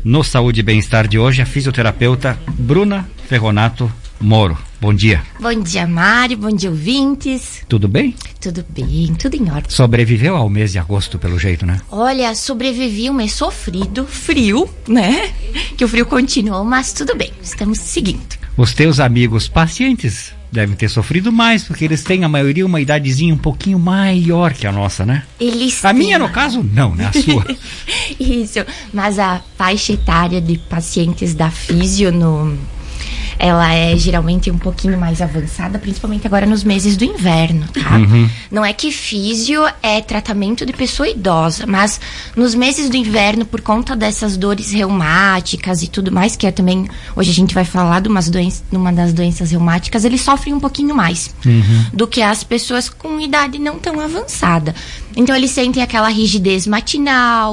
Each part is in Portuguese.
No Saúde e Bem-Estar de hoje, a fisioterapeuta Bruna Ferronato Moro. Bom dia. Bom dia, Mário. Bom dia, ouvintes. Tudo bem? Tudo bem, tudo em ordem. Sobreviveu ao mês de agosto, pelo jeito, né? Olha, sobrevivi um mês sofrido, frio, né? Que o frio continuou, mas tudo bem, estamos seguindo. Os teus amigos pacientes devem ter sofrido mais, porque eles têm, a maioria, uma idadezinha um pouquinho maior que a nossa, né? A minha, no caso, não, né? A sua. Isso, mas a faixa etária de pacientes da físio ela é geralmente um pouquinho mais avançada, principalmente agora nos meses do inverno, tá? Uhum. Não é que físio é tratamento de pessoa idosa, mas nos meses do inverno, por conta dessas dores reumáticas e tudo mais, que é também, hoje a gente vai falar de uma das doenças reumáticas, eles sofrem um pouquinho mais do que as pessoas com idade não tão avançada. Então eles sentem aquela rigidez matinal,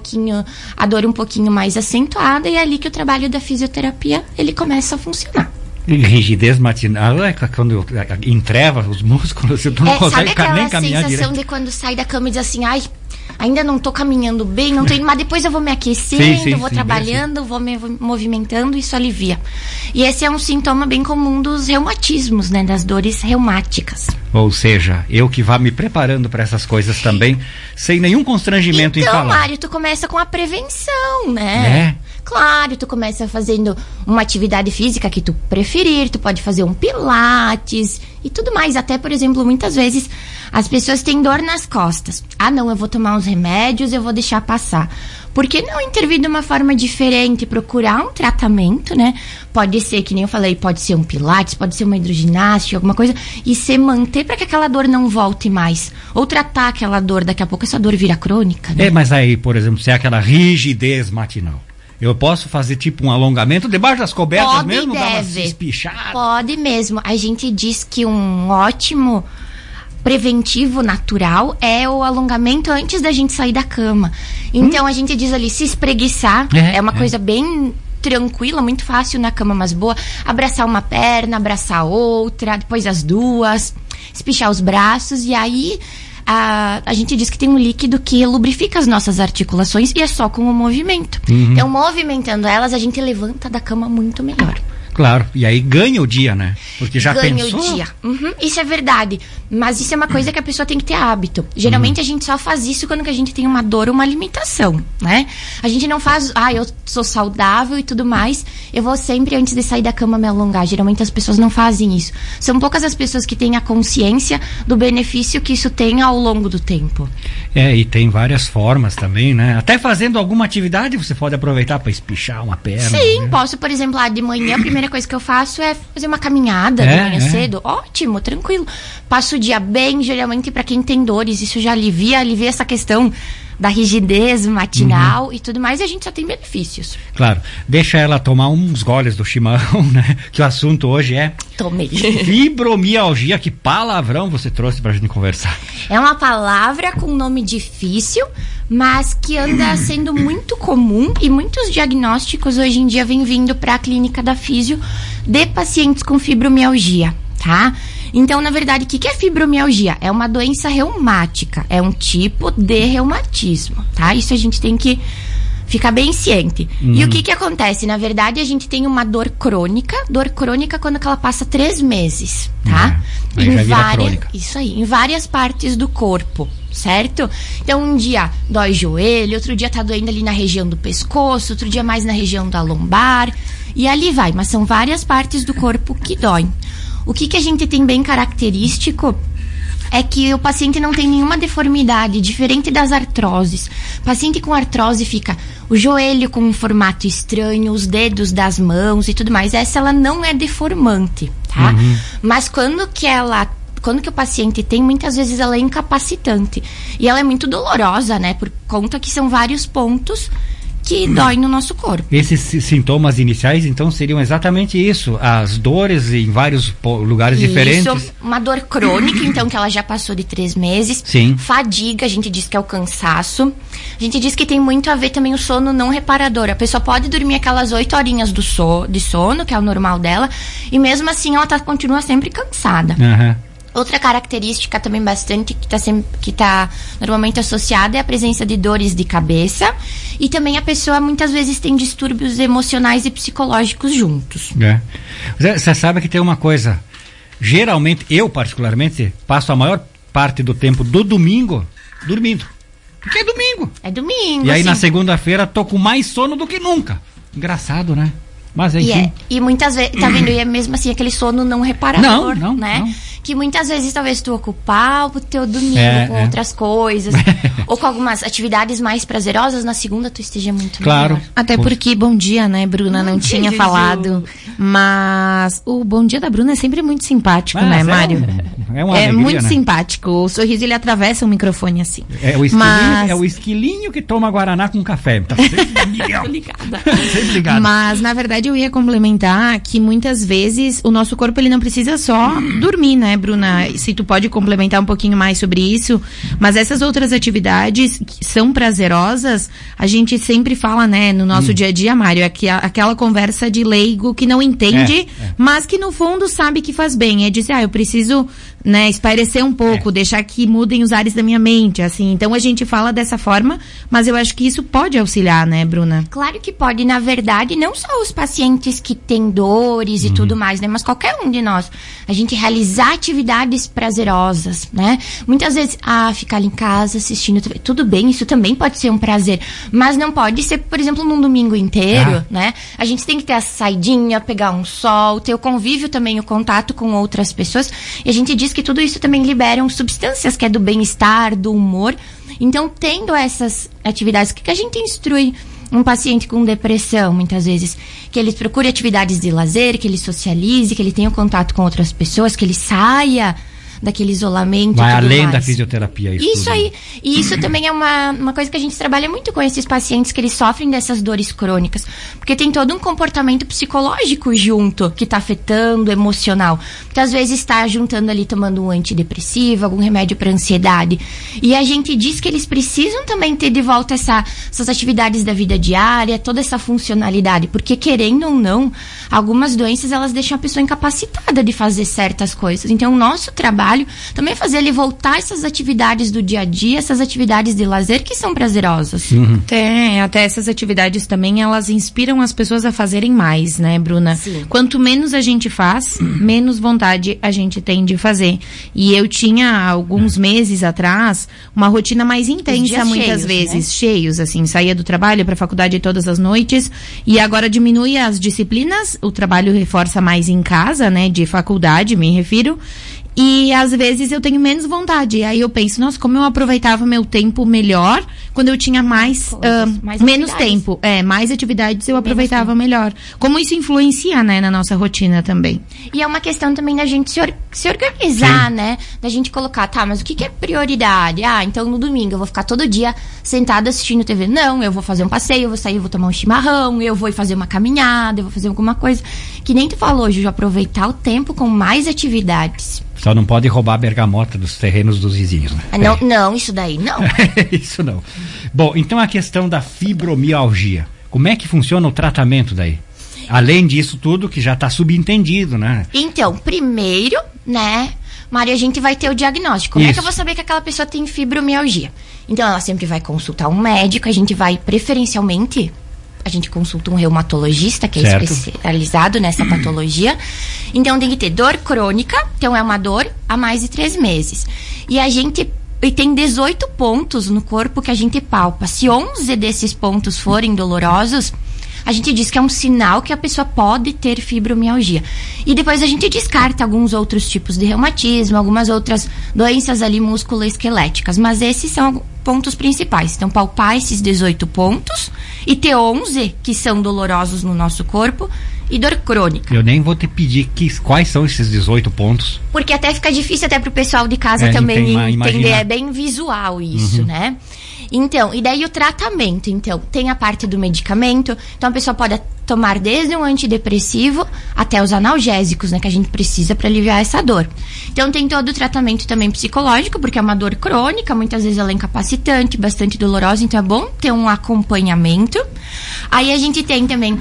a dor um pouquinho mais acentuada, e é ali que o trabalho da fisioterapia, ele começa a funcionar. Rigidez matinal é quando entreva os músculos, você não consegue nem caminhar direito. Sabe aquela sensação de quando sai da cama e diz assim, ai, ainda não tô caminhando bem, não tô indo, mas depois eu vou me aquecendo, vou trabalhando, vou me movimentando, isso alivia. E esse é um sintoma bem comum dos reumatismos, né, das dores reumáticas. Ou seja, eu que vá me preparando para essas coisas também, sem nenhum constrangimento em falar. Então, Mário, tu começa com a prevenção, né? Claro, tu começa fazendo uma atividade física que tu preferir, tu pode fazer um pilates e tudo mais. Até, por exemplo, muitas vezes as pessoas têm dor nas costas. Ah, não, eu vou tomar uns remédios, eu vou deixar passar. Por que não intervir de uma forma diferente, procurar um tratamento, né? Pode ser, que nem eu falei, pode ser um pilates, pode ser uma hidroginástica, alguma coisa, e se manter para que aquela dor não volte mais. Ou tratar aquela dor, daqui a pouco essa dor vira crônica, né? Mas aí, por exemplo, se é aquela rigidez matinal, eu posso fazer tipo um alongamento debaixo das cobertas? Pode, mesmo? Dar uma espichada? Pode mesmo. A gente diz que um ótimo preventivo natural é o alongamento antes da gente sair da cama. Então a gente diz ali, se espreguiçar, é uma coisa bem tranquila, muito fácil na cama, mas boa. Abraçar uma perna, abraçar outra, depois as duas, espichar os braços, e aí a gente diz que tem um líquido que lubrifica as nossas articulações, e é só com o movimento. Então, movimentando elas, a gente levanta da cama muito melhor. Claro, e aí ganha o dia, né? Porque já ganha pensou? Ganha o dia. Isso é verdade. Mas isso é uma coisa que a pessoa tem que ter hábito. Geralmente a gente só faz isso quando que a gente tem uma dor ou uma limitação, né? A gente não faz, eu sou saudável e tudo mais, eu vou sempre, antes de sair da cama, me alongar. Geralmente as pessoas não fazem isso. São poucas as pessoas que têm a consciência do benefício que isso tem ao longo do tempo. E tem várias formas também, né? Até fazendo alguma atividade, você pode aproveitar para espichar uma perna. Sim, né? Posso, por exemplo, de manhã, a primeira coisa que eu faço é fazer uma caminhada de manhã cedo. Ótimo, tranquilo. Passo o dia bem, geralmente para quem tem dores, isso já alivia essa questão da rigidez matinal e tudo mais, e a gente só tem benefícios. Claro, deixa ela tomar uns goles do chimarrão, né? Que o assunto hoje é Tomei. Fibromialgia. Que palavrão você trouxe pra gente conversar. É uma palavra com nome difícil, mas que anda sendo muito comum, e muitos diagnósticos hoje em dia vêm vindo para a clínica da físio de pacientes com fibromialgia, tá? Então, na verdade, o que é fibromialgia? É uma doença reumática, é um tipo de reumatismo, tá? Isso a gente tem que ficar bem ciente. E o que acontece? Na verdade, a gente tem uma dor crônica quando ela passa 3 meses, tá? Isso aí, em várias partes do corpo, certo? Então, um dia dói joelho, outro dia tá doendo ali na região do pescoço, outro dia mais na região da lombar, e ali vai, mas são várias partes do corpo que doem. O que a gente tem bem característico é que o paciente não tem nenhuma deformidade, diferente das artroses. O paciente com artrose fica o joelho com um formato estranho, os dedos das mãos e tudo mais. Essa ela não é deformante, tá? Mas quando que o paciente tem, muitas vezes ela é incapacitante. E ela é muito dolorosa, né? Por conta que são vários pontos que dói no nosso corpo. Esses sintomas iniciais, então, seriam exatamente isso, as dores em vários lugares diferentes. Isso, uma dor crônica, então, que ela já passou de 3 meses. Sim. Fadiga, a gente diz que é o cansaço. A gente diz que tem muito a ver também o sono não reparador. A pessoa pode dormir aquelas 8 horinhas de sono, que é o normal dela, e mesmo assim ela continua sempre cansada. Outra característica também bastante que tá normalmente associada é a presença de dores de cabeça, e também a pessoa muitas vezes tem distúrbios emocionais e psicológicos juntos. Você sabe que tem uma coisa, geralmente, eu particularmente, passo a maior parte do tempo do domingo dormindo. Porque é domingo. É domingo. E aí na segunda-feira tô com mais sono do que nunca. Engraçado, né? Mas enfim. E muitas vezes, tá vendo? E é mesmo assim aquele sono não reparador, né? Não. Que muitas vezes talvez tu ocupar o teu domingo com outras coisas, ou com algumas atividades mais prazerosas, na segunda tu esteja muito melhor. Até porque bom dia, né, Bruna? Não tinha falado, mas o bom dia da Bruna é sempre muito simpático, né, Mário? É uma alegria, muito né? simpático. O sorriso, ele atravessa o microfone assim. É o esquilinho que toma Guaraná com café. Tá sempre ligado. Mas, na verdade, eu ia complementar que muitas vezes o nosso corpo, ele não precisa só dormir, né, Bruna? Se tu pode complementar um pouquinho mais sobre isso. Mas essas outras atividades que são prazerosas, a gente sempre fala, né, no nosso dia a dia, Mário, é aquela conversa de leigo que não entende, mas que no fundo sabe que faz bem. É dizer, eu preciso, né, espairecer um pouco, deixar que mudem os ares da minha mente, assim. Então a gente fala dessa forma, mas eu acho que isso pode auxiliar, né, Bruna? Claro que pode. Na verdade, não só os pacientes que têm dores e tudo mais, né, mas qualquer um de nós. A gente realizar atividades prazerosas, né? Muitas vezes, ficar ali em casa assistindo TV, tudo bem, isso também pode ser um prazer, mas não pode ser, por exemplo, num domingo inteiro, né? A gente tem que ter a saidinha, pegar um sol, ter o convívio também, o contato com outras pessoas, e a gente diz que tudo isso também liberam substâncias que é do bem-estar, do humor. Então, tendo essas atividades, o que a gente instrui um paciente com depressão, muitas vezes, que ele procure atividades de lazer, que ele socialize, que ele tenha contato com outras pessoas, que ele saia daquele isolamento. Vai além da fisioterapia. Isso aí. E isso também é uma coisa que a gente trabalha muito com esses pacientes que eles sofrem dessas dores crônicas. Porque tem todo um comportamento psicológico junto, que está afetando, emocional. Porque às vezes está juntando ali, tomando um antidepressivo, algum remédio para ansiedade. E a gente diz que eles precisam também ter de volta essas atividades da vida diária, toda essa funcionalidade. Porque querendo ou não, algumas doenças elas deixam a pessoa incapacitada de fazer certas coisas. Então o nosso trabalho também é fazer ele voltar a essas atividades do dia a dia, essas atividades de lazer que são prazerosas. Até essas atividades também, elas inspiram as pessoas a fazerem mais, né, Bruna? Sim. Quanto menos a gente faz, menos vontade a gente tem de fazer. E eu tinha, alguns meses atrás, uma rotina mais intensa, muitas vezes, cheios, assim, saía do trabalho para a faculdade todas as noites, e agora diminui as disciplinas, o trabalho reforça mais em casa, né, de faculdade, me refiro. E às vezes eu tenho menos vontade. Aí eu penso, nossa, como eu aproveitava meu tempo melhor quando eu tinha mais menos tempo. Mais atividades eu aproveitava melhor. Como isso influencia, né, na nossa rotina também. E é uma questão também da gente se organizar, né? Da gente colocar, mas o que é prioridade? Então no domingo eu vou ficar todo dia sentada assistindo TV. Não, eu vou fazer um passeio, eu vou sair, eu vou tomar um chimarrão, eu vou fazer uma caminhada, eu vou fazer alguma coisa. Que nem tu falou, Ju, aproveitar o tempo com mais atividades. Só não pode roubar a bergamota dos terrenos dos vizinhos, né? Não, isso daí não. Isso não. Bom, então a questão da fibromialgia. Como é que funciona o tratamento daí? Além disso tudo que já está subentendido, né? Então, primeiro, né, Mário, a gente vai ter o diagnóstico. Como é que eu vou saber que aquela pessoa tem fibromialgia? Então, ela sempre vai consultar um médico, a gente vai preferencialmente... A gente consulta um reumatologista, que é especializado nessa patologia. Então, tem que ter dor crônica. Então, é uma dor há mais de 3 meses. E tem 18 pontos no corpo que a gente palpa. Se 11 desses pontos forem dolorosos, a gente diz que é um sinal que a pessoa pode ter fibromialgia. E depois a gente descarta alguns outros tipos de reumatismo, algumas outras doenças ali musculoesqueléticas. Mas esses são pontos principais. Então, palpar esses 18 pontos e ter 11 que são dolorosos no nosso corpo e dor crônica. Eu nem vou te pedir quais são esses 18 pontos. Porque até fica difícil até pro pessoal de casa também entender. É bem visual isso, né? Então, e daí o tratamento, então, tem a parte do medicamento, então a pessoa pode tomar desde um antidepressivo até os analgésicos, né, que a gente precisa para aliviar essa dor. Então tem todo o tratamento também psicológico, porque é uma dor crônica, muitas vezes ela é incapacitante, bastante dolorosa, então é bom ter um acompanhamento. Aí a gente tem também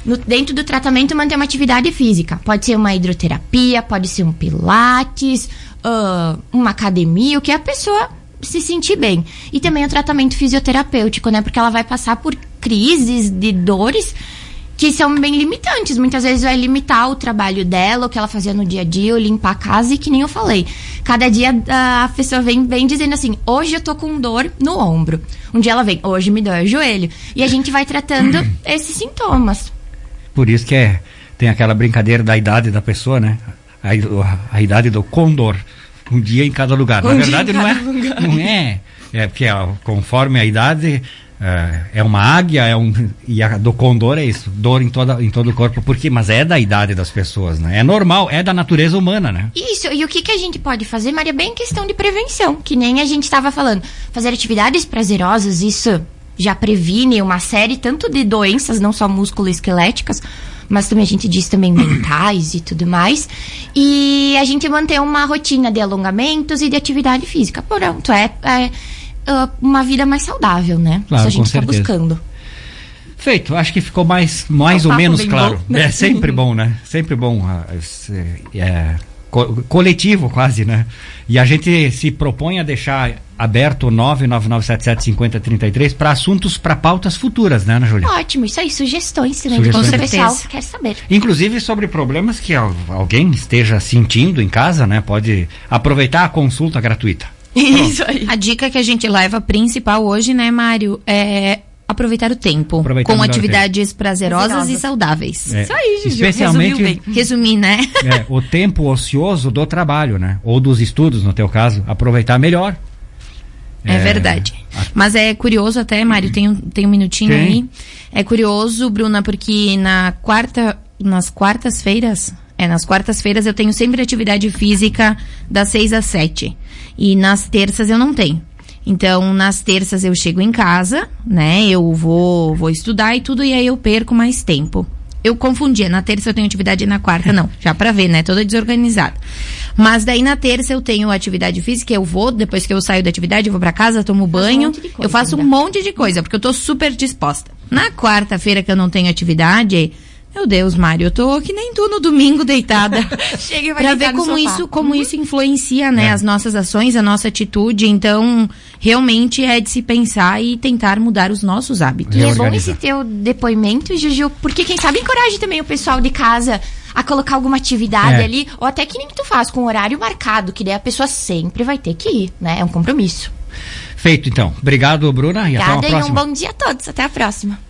dentro do tratamento, manter uma atividade física. Pode ser uma hidroterapia, pode ser um pilates, uma academia, o que a pessoa se sentir bem. E também o tratamento fisioterapêutico, né? Porque ela vai passar por crises de dores que são bem limitantes. Muitas vezes vai limitar o trabalho dela, o que ela fazia no dia a dia, ou limpar a casa, e que nem eu falei. Cada dia a pessoa vem dizendo assim, hoje eu tô com dor no ombro. Um dia ela vem, hoje me dói o joelho. E a gente vai tratando esses sintomas. Por isso que tem aquela brincadeira da idade da pessoa, né? A idade do condor. Um dia em cada lugar. Na verdade, não é. É porque conforme a idade... É uma águia, e a do condor é isso, dor em todo o corpo, mas é da idade das pessoas, né? É normal, é da natureza humana, né? Isso, e o que a gente pode fazer, Maria, bem questão de prevenção, que nem a gente estava falando, fazer atividades prazerosas, isso já previne uma série tanto de doenças, não só musculoesqueléticas, mas também a gente diz também mentais e tudo mais, e a gente manter uma rotina de alongamentos e de atividade física, pronto, uma vida mais saudável, né? Claro, isso a gente está buscando. Feito, acho que ficou mais ou menos claro. Bom. É sempre bom, né? Sempre bom. Coletivo quase, né? E a gente se propõe a deixar aberto o 999775033 para assuntos, para pautas futuras, né, Ana Júlia? Ótimo, isso aí, sugestões também, com o pessoal quer saber. Inclusive sobre problemas que alguém esteja sentindo em casa, né? Pode aproveitar a consulta gratuita. Isso aí. A dica que a gente leva principal hoje, né, Mário, é aproveitar o tempo com atividades prazerosas e saudáveis. Isso aí, Juju. Especialmente resumir, né? O tempo ocioso do trabalho, né? Ou dos estudos, no teu caso, aproveitar melhor. É verdade. Mas é curioso até, Mário, tem um minutinho aí. É curioso, Bruna, porque nas quartas-feiras eu tenho sempre atividade física das 6 às 7. E nas terças eu não tenho. Então, nas terças eu chego em casa, né? Eu vou estudar e tudo, e aí eu perco mais tempo. Eu confundia, na terça eu tenho atividade e na quarta não. Já pra ver, né? Toda desorganizada. Mas daí na terça eu tenho atividade física, depois que eu saio da atividade, eu vou pra casa, tomo banho, eu faço um monte de coisa, porque eu tô super disposta. Na quarta-feira que eu não tenho atividade... Meu Deus, Mário, eu tô que nem tu no domingo deitada. Chega e vai pra ver como isso influencia, né, as nossas ações, a nossa atitude. Então, realmente é de se pensar e tentar mudar os nossos hábitos. E é bom esse teu depoimento, Juju, porque quem sabe encoraje também o pessoal de casa a colocar alguma atividade ali, ou até que nem tu faz, com horário marcado, que daí a pessoa sempre vai ter que ir, né? É um compromisso. Feito, então. Obrigado, Bruna, e até uma próxima. E um bom dia a todos. Até a próxima.